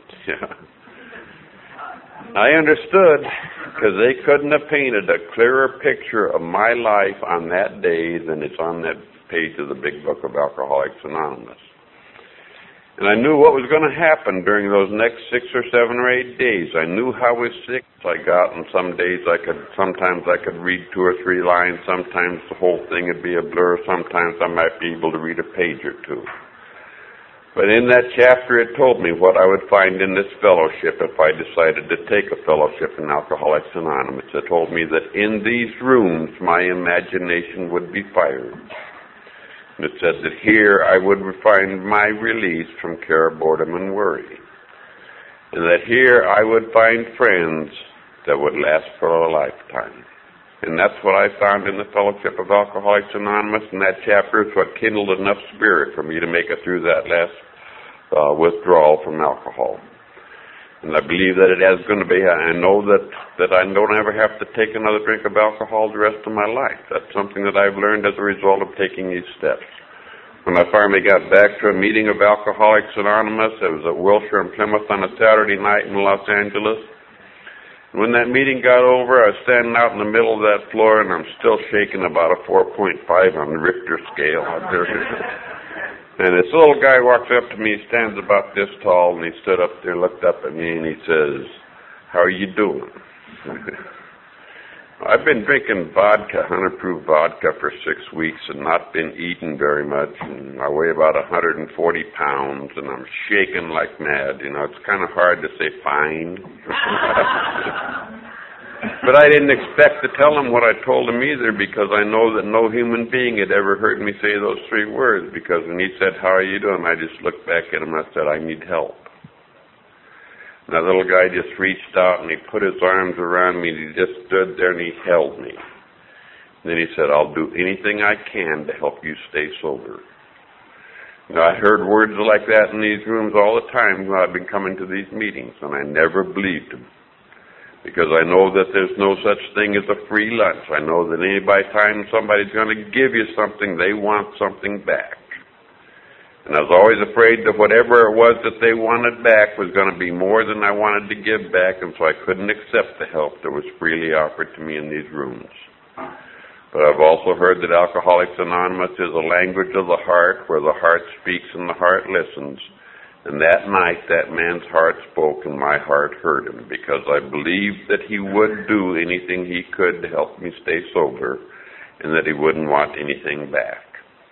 Speaker 2: I understood, because they couldn't have painted a clearer picture of my life on that day than it's on that page of the big book of Alcoholics Anonymous. And I knew what was going to happen during those next six or seven or eight days. I knew how sick I got, and some days I could, sometimes I could read two or three lines, sometimes the whole thing would be a blur, sometimes I might be able to read a page or two. But in that chapter it told me what I would find in this fellowship if I decided to take a fellowship in Alcoholics Anonymous. It told me that in these rooms my imagination would be fired. And it said that here I would find my release from care, boredom, and worry. And that here I would find friends that would last for a lifetime. And that's what I found in the Fellowship of Alcoholics Anonymous, and that chapter is what kindled enough spirit for me to make it through that last uh, withdrawal from alcohol. And I believe that it is going to be, I know that, that I don't ever have to take another drink of alcohol the rest of my life. That's something that I've learned as a result of taking these steps. When I finally got back to a meeting of Alcoholics Anonymous, it was at Wilshire and Plymouth on a Saturday night in Los Angeles. And when that meeting got over, I was standing out in the middle of that floor, and I'm still shaking about a four point five on the Richter scale. And this little guy walks up to me, he stands about this tall, and he stood up there, looked up at me, and he says, "How are you doing?" I've been drinking vodka, one hundred proof vodka, for six weeks and not been eating very much. And I weigh about one hundred forty pounds, and I'm shaking like mad. You know, it's kind of hard to say fine. But I didn't expect to tell him what I told him either, because I know that no human being had ever heard me say those three words. Because when he said, "How are you doing?" I just looked back at him and I said, "I need help." And that little guy just reached out and he put his arms around me and he just stood there and he held me. And then he said, "I'll do anything I can to help you stay sober." Now, I heard words like that in these rooms all the time when I've been coming to these meetings, and I never believed them. Because I know that there's no such thing as a free lunch. I know that any by time somebody's going to give you something, they want something back. And I was always afraid that whatever it was that they wanted back was going to be more than I wanted to give back, and so I couldn't accept the help that was freely offered to me in these rooms. But I've also heard that Alcoholics Anonymous is a language of the heart, where the heart speaks and the heart listens. And that night, that man's heart spoke and my heart heard him, because I believed that he would do anything he could to help me stay sober, and that he wouldn't want anything back.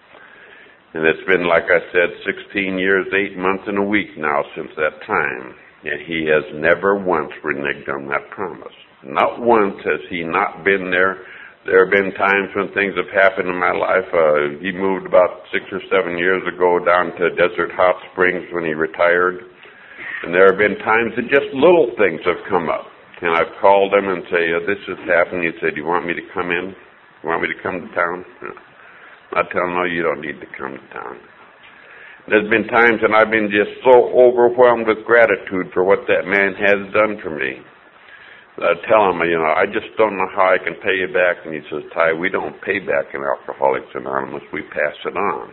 Speaker 2: And it's been, like I said, sixteen years, eight months, and a week now since that time. And he has never once reneged on that promise. Not once has he not been there. There have been times when things have happened in my life. Uh, he moved about six or seven years ago down to Desert Hot Springs when he retired. And there have been times that just little things have come up. And I've called him and say, uh, "This has happened." He said, "You want me to come in? You want me to come to town?" No. I tell him, "No, you don't need to come to town." There's been times when I've been just so overwhelmed with gratitude for what that man has done for me. I tell him, you know, "I just don't know how I can pay you back." And he says, "Ty, we don't pay back in Alcoholics Anonymous. We pass it on."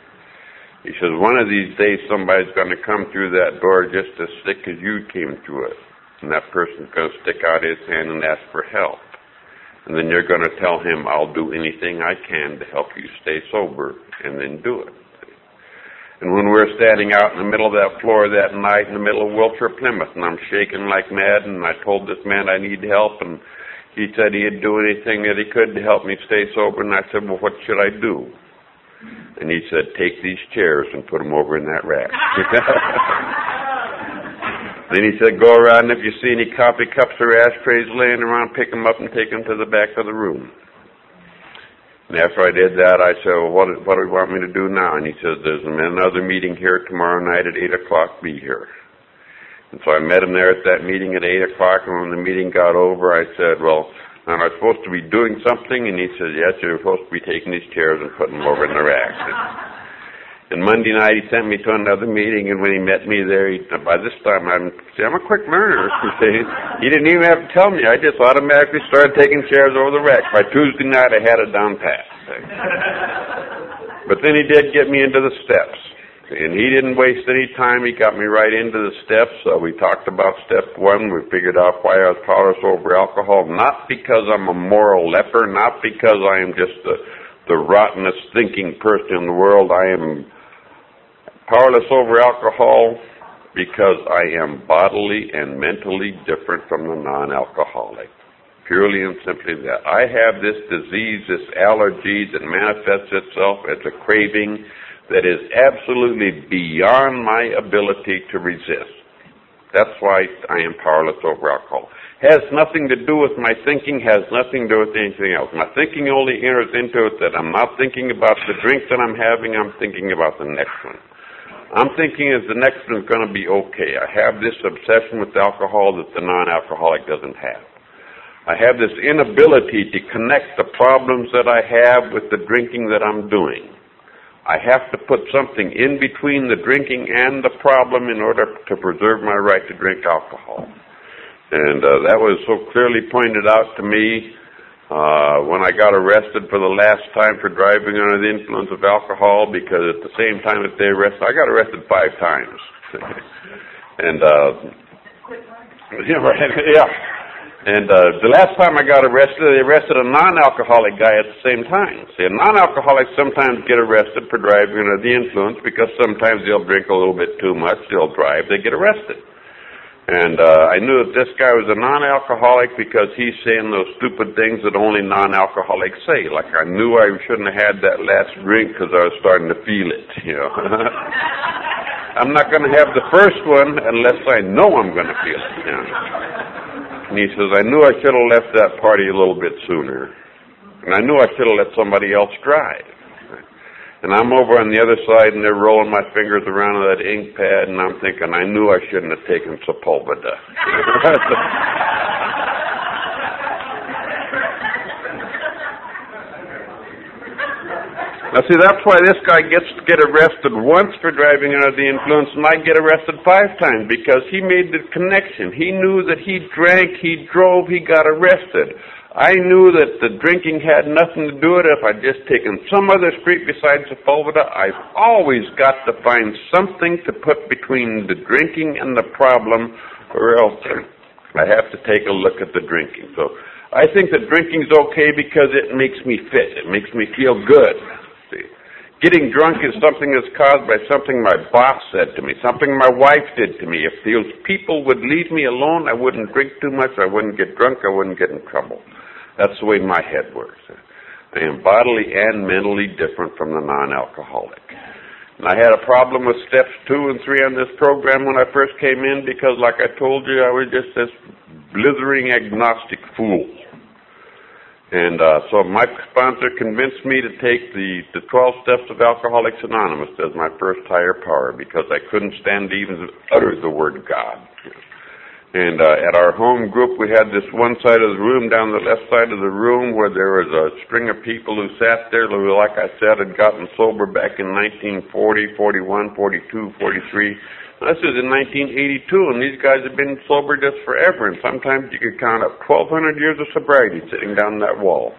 Speaker 2: He says, "One of these days somebody's going to come through that door just as sick as you came through it. And that person's going to stick out his hand and ask for help. And then you're going to tell him, 'I'll do anything I can to help you stay sober,' and then do it." And when we were standing out in the middle of that floor that night in the middle of Wilshire, Plymouth, and I'm shaking like mad, and I told this man I need help, and he said he'd do anything that he could to help me stay sober, and I said, "Well, what should I do?" And he said, "Take these chairs and put them over in that rack." Then he said, go around, and if you see any coffee cups or ashtrays laying around, pick them up and take them to the back of the room. And after I did that, I said, well, what, what do you want me to do now? And he said, there's another meeting here tomorrow night at eight o'clock, be here. And so I met him there at that meeting at eight o'clock, and when the meeting got over, I said, well, am I supposed to be doing something? And he said, yes, you're supposed to be taking these chairs and putting them over in the rack. And Monday night, he sent me to another meeting, and when he met me there, he, by this time, I'm, see, I'm a quick learner. He didn't even have to tell me. I just automatically started taking chairs over the rack. By Tuesday night, I had it down pat. But then he did get me into the steps, and he didn't waste any time. He got me right into the steps. Uh, we talked about step one. We figured out why I was powerless over alcohol, not because I'm a moral leper, not because I am just the, the rottenest thinking person in the world. I am powerless over alcohol because I am bodily and mentally different from the non-alcoholic. Purely and simply that. I have this disease, this allergy that manifests itself as a craving that is absolutely beyond my ability to resist. That's why I am powerless over alcohol. Has nothing to do with my thinking, has nothing to do with anything else. My thinking only enters into it that I'm not thinking about the drink that I'm having, I'm thinking about the next one. I'm thinking is the next one's going to be okay. I have this obsession with alcohol that the non-alcoholic doesn't have. I have this inability to connect the problems that I have with the drinking that I'm doing. I have to put something in between the drinking and the problem in order to preserve my right to drink alcohol. And uh, that was so clearly pointed out to me Uh, when I got arrested for the last time for driving under the influence of alcohol, because at the same time that they arrested, I got arrested five times. and, uh, yeah, right, yeah. And uh, the last time I got arrested, they arrested a non-alcoholic guy at the same time. See, a non-alcoholic sometimes get arrested for driving under the influence because sometimes they'll drink a little bit too much, they'll drive, they get arrested. And uh, I knew that this guy was a non-alcoholic because he's saying those stupid things that only non-alcoholics say. Like I knew I shouldn't have had that last drink because I was starting to feel it, you know. I'm not going to have the first one unless I know I'm going to feel it, you know. And he says, I knew I should have left that party a little bit sooner. And I knew I should have let somebody else drive. And I'm over on the other side, and they're rolling my fingers around on that ink pad, and I'm thinking, I knew I shouldn't have taken Sepulveda. Now, see, that's why this guy gets to get arrested once for driving under the influence, and I get arrested five times, because he made the connection. He knew that he drank, he drove, he got arrested. I knew that the drinking had nothing to do with it. If I'd just taken some other street besides Sepulveda, I've always got to find something to put between the drinking and the problem, or else I have to take a look at the drinking. So I think that drinking's okay because it makes me fit. It makes me feel good. See, getting drunk is something that's caused by something my boss said to me, something my wife did to me. If those people would leave me alone, I wouldn't drink too much, I wouldn't get drunk, I wouldn't get in trouble. That's the way my head works. I am bodily and mentally different from the non-alcoholic. And I had a problem with steps two and three on this program when I first came in because, like I told you, I was just this blithering agnostic fool. And uh, so my sponsor convinced me to take the, the twelve Steps of Alcoholics Anonymous as my first higher power because I couldn't stand to even utter the word God. And uh, at our home group, we had this one side of the room, down the left side of the room, where there was a string of people who sat there who, like I said, had gotten sober back in nineteen forty, forty-one, forty-two, forty-three. This is in nineteen eighty-two, and these guys have been sober just forever, and sometimes you could count up twelve hundred years of sobriety sitting down that wall.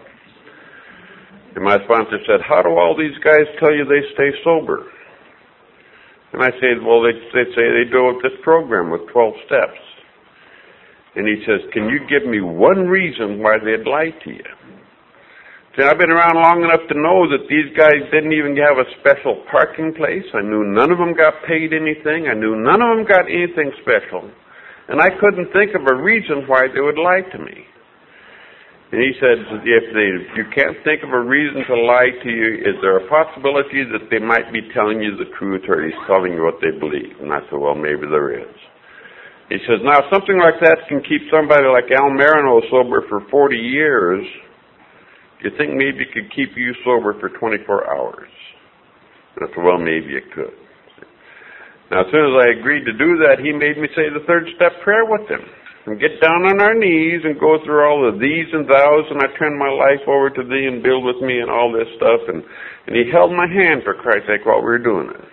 Speaker 2: And my sponsor said, how do all these guys tell you they stay sober? And I said, well, they, they say they do it with this program with twelve steps. And he says, can you give me one reason why they'd lie to you? See, I've been around long enough to know that these guys didn't even have a special parking place. I knew none of them got paid anything. I knew none of them got anything special. And I couldn't think of a reason why they would lie to me. And he said, if they, if you can't think of a reason to lie to you, is there a possibility that they might be telling you the truth or he's telling you what they believe? And I said, well, maybe there is. He says, now something like that can keep somebody like Al Marino sober for forty years. Do you think maybe it could keep you sober for twenty-four hours? And I said, well, maybe it could. Now, as soon as I agreed to do that, he made me say the third step prayer with him. And get down on our knees and go through all the these and thous, and I turn my life over to thee and build with me and all this stuff. And, and he held my hand, for Christ's sake, while we were doing it.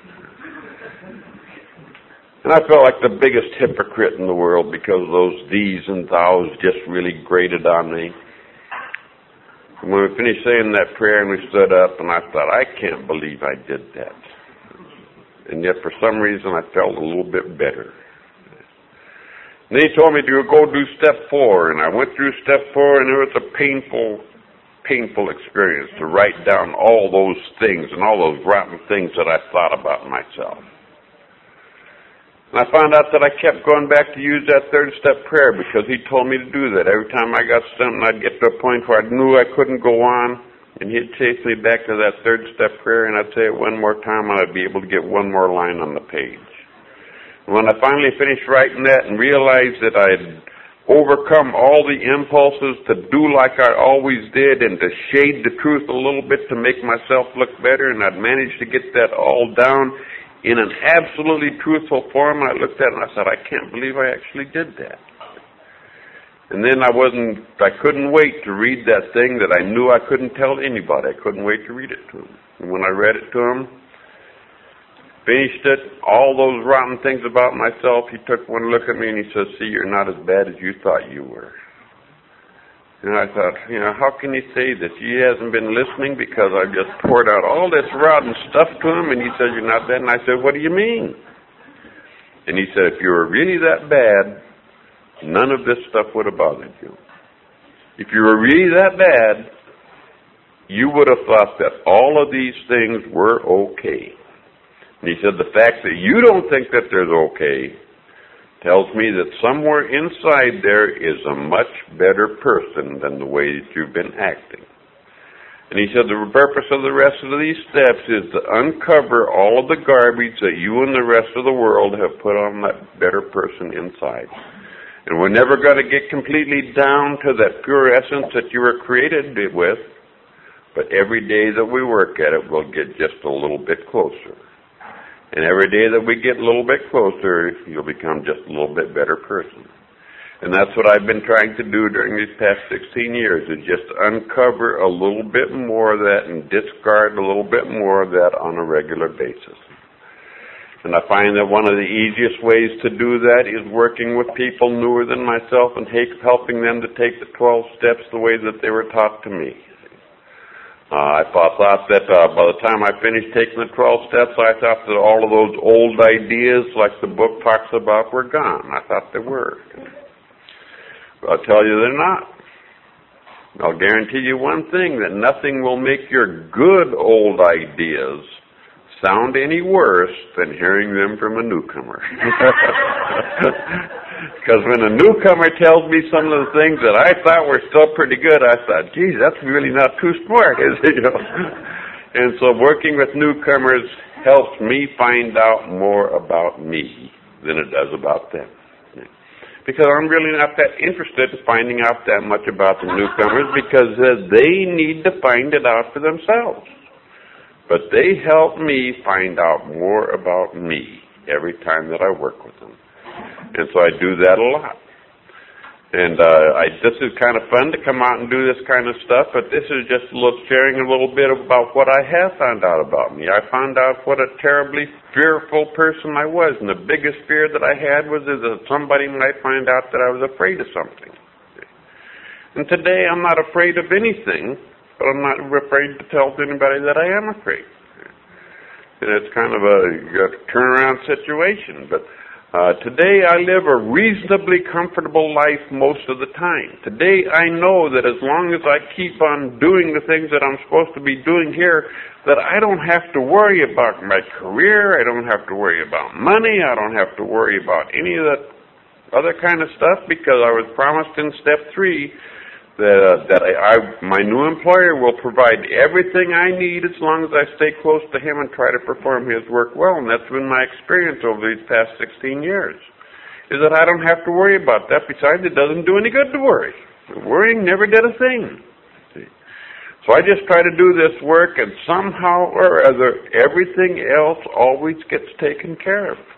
Speaker 2: And I felt like the biggest hypocrite in the world because those these and thous just really grated on me. And when we finished saying that prayer and we stood up, and I thought, I can't believe I did that. And yet for some reason I felt a little bit better. And then he told me to go do step four, and I went through step four, and it was a painful, painful experience to write down all those things and all those rotten things that I thought about myself. And I found out that I kept going back to use that third step prayer because he told me to do that. Every time I got something, I'd get to a point where I knew I couldn't go on, and he'd chase me back to that third step prayer, and I'd say it one more time, and I'd be able to get one more line on the page. And when I finally finished writing that and realized that I'd overcome all the impulses to do like I always did and to shade the truth a little bit to make myself look better, and I'd managed to get that all down in an absolutely truthful form, I looked at it and I said, I can't believe I actually did that. And then I wasn't, I couldn't wait to read that thing that I knew I couldn't tell anybody. I couldn't wait to read it to him. And when I read it to him, finished it, all those rotten things about myself, he took one look at me and he says, see, you're not as bad as you thought you were. And I thought, you know, how can he say this? He hasn't been listening because I just poured out all this rotten stuff to him, and he says, you're not bad. And I said, what do you mean? And he said, if you were really that bad, none of this stuff would have bothered you. If you were really that bad, you would have thought that all of these things were okay. And he said, the fact that you don't think that there's okay tells me that somewhere inside there is a much better person than the way that you've been acting. And he said the purpose of the rest of these steps is to uncover all of the garbage that you and the rest of the world have put on that better person inside. And we're never going to get completely down to that pure essence that you were created with, but every day that we work at it, we'll get just a little bit closer. And every day that we get a little bit closer, you'll become just a little bit better person. And that's what I've been trying to do during these past sixteen years, is just uncover a little bit more of that and discard a little bit more of that on a regular basis. And I find that one of the easiest ways to do that is working with people newer than myself and helping them to take the twelve steps the way that they were taught to me. Uh, I thought, thought that uh, by the time I finished taking the twelve steps, I thought that all of those old ideas, like the book talks about, were gone. I thought they were. But I'll tell you they're not. I'll guarantee you one thing, that nothing will make your good old ideas sound any worse than hearing them from a newcomer. Because when a newcomer tells me some of the things that I thought were still pretty good, I thought, geez, that's really not too smart, is it? You know? And so working with newcomers helps me find out more about me than it does about them. Because I'm really not that interested in finding out that much about the newcomers, because uh, they need to find it out for themselves. But they help me find out more about me every time that I work with them. And so I do that a lot. And uh, I, this is kind of fun to come out and do this kind of stuff, but this is just a little sharing a little bit about what I have found out about me. I found out what a terribly fearful person I was, and the biggest fear that I had was that somebody might find out that I was afraid of something. And today I'm not afraid of anything, but I'm not afraid to tell anybody that I am afraid. And it's kind of a, a turnaround situation. But uh, today I live a reasonably comfortable life most of the time. Today I know that as long as I keep on doing the things that I'm supposed to be doing here, that I don't have to worry about my career, I don't have to worry about money, I don't have to worry about any of that other kind of stuff, because I was promised in step three that, uh, that I, I, my new employer will provide everything I need as long as I stay close to him and try to perform his work well. And that's been my experience over these past sixteen years. is that I don't have to worry about that. Besides, it doesn't do any good to worry. Worrying never did a thing. So I just try to do this work, and somehow or other, everything else always gets taken care of.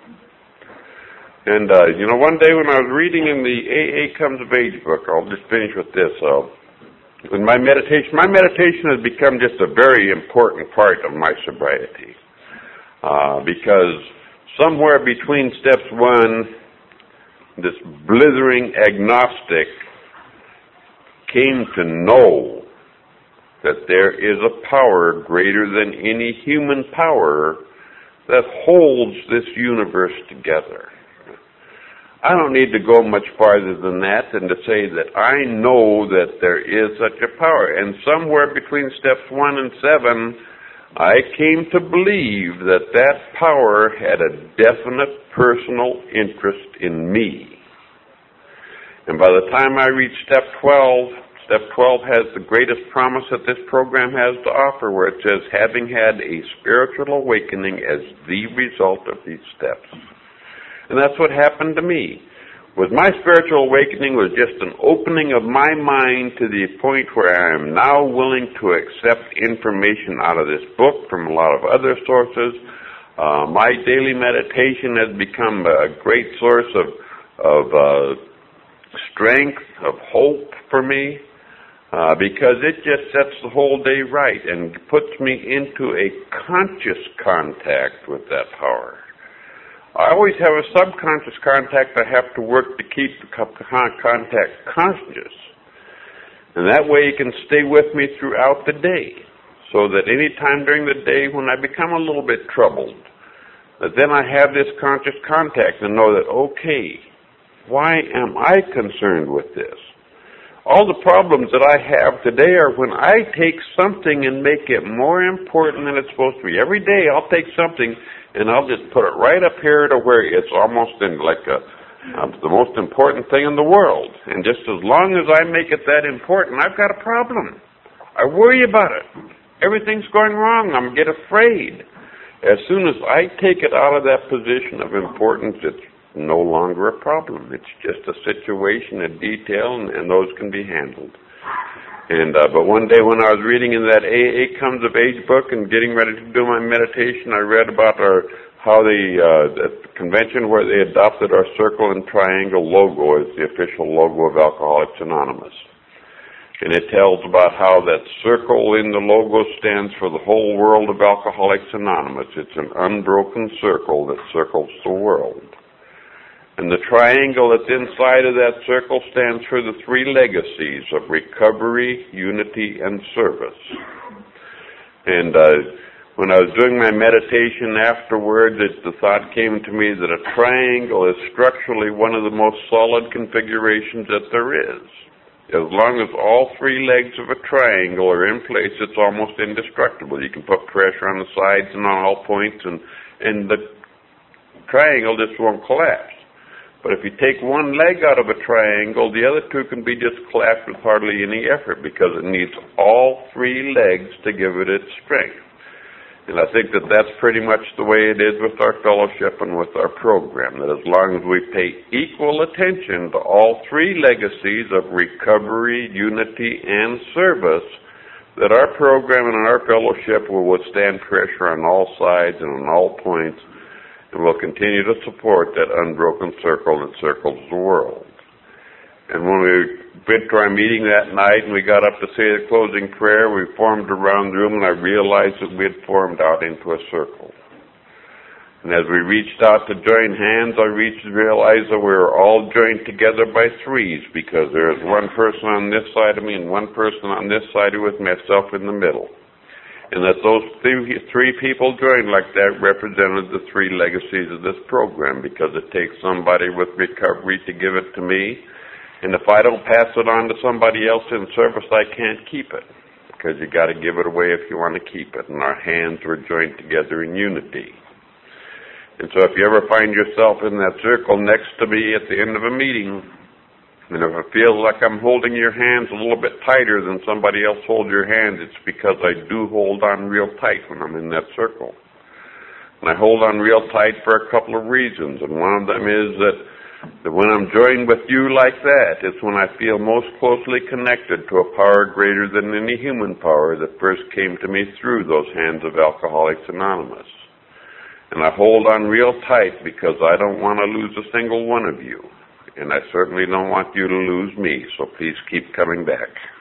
Speaker 2: And, uh, you know, one day when I was reading in the A A Comes of Age book, I'll just finish with this. Uh, in my meditation, my meditation has become just a very important part of my sobriety. Uh, because somewhere between steps one, this blithering agnostic came to know that there is a power greater than any human power that holds this universe together. I don't need to go much farther than that than to say that I know that there is such a power. And somewhere between steps one and seven, I came to believe that that power had a definite personal interest in me. And by the time I reached step twelve, step twelve has the greatest promise that this program has to offer, where it says, having had a spiritual awakening as the result of these steps. And that's what happened to me. Was my spiritual awakening was just an opening of my mind to the point where I am now willing to accept information out of this book from a lot of other sources. Uh, my daily meditation has become a great source of, of uh, strength, of hope for me, uh, because it just sets the whole day right and puts me into a conscious contact with that power. I always have a subconscious contact I have to work to keep the contact conscious. And that way it can stay with me throughout the day. So that any time during the day when I become a little bit troubled, that then I have this conscious contact and know that, okay, why am I concerned with this? All the problems that I have today are when I take something and make it more important than it's supposed to be. Every day I'll take something and I'll just put it right up here to where it's almost in like a, uh, the most important thing in the world. And just as long as I make it that important, I've got a problem. I worry about it. Everything's going wrong. I'm get afraid. As soon as I take it out of that position of importance, it's no longer a problem. It's just a situation, a detail, and, and those can be handled. And uh, but one day when I was reading in that A A Comes of Age book and getting ready to do my meditation, I read about our how the, uh, the convention where they adopted our circle and triangle logo as the official logo of Alcoholics Anonymous. And it tells about how that circle in the logo stands for the whole world of Alcoholics Anonymous. It's an unbroken circle that circles the world. And the triangle that's inside of that circle stands for the three legacies of recovery, unity, and service. And uh, when I was doing my meditation afterwards, it, the thought came to me that a triangle is structurally one of the most solid configurations that there is. As long as all three legs of a triangle are in place, it's almost indestructible. You can put pressure on the sides and on all points, and, and the triangle just won't collapse. But if you take one leg out of a triangle, the other two can be just collapsed with hardly any effort because it needs all three legs to give it its strength. And I think that that's pretty much the way it is with our fellowship and with our program, that as long as we pay equal attention to all three legacies of recovery, unity, and service, that our program and our fellowship will withstand pressure on all sides and on all points, and we'll continue to support that unbroken circle that circles the world. And when we went to our meeting that night and we got up to say the closing prayer, we formed around the room, and I realized that we had formed out into a circle. And as we reached out to join hands, I reached to realize that we were all joined together by threes, because there is one person on this side of me and one person on this side with myself in the middle. And that those three, three people joined like that represented the three legacies of this program, because it takes somebody with recovery to give it to me. And if I don't pass it on to somebody else in service, I can't keep it, because you got to give it away if you want to keep it. And our hands were joined together in unity. And so if you ever find yourself in that circle next to me at the end of a meeting, and if it feels like I'm holding your hands a little bit tighter than somebody else holds your hands, it's because I do hold on real tight when I'm in that circle. And I hold on real tight for a couple of reasons. And one of them is that That when I'm joined with you like that, it's when I feel most closely connected to a power greater than any human power that first came to me through those hands of Alcoholics Anonymous. And I hold on real tight because I don't want to lose a single one of you. And I certainly don't want you to lose me, so please keep coming back.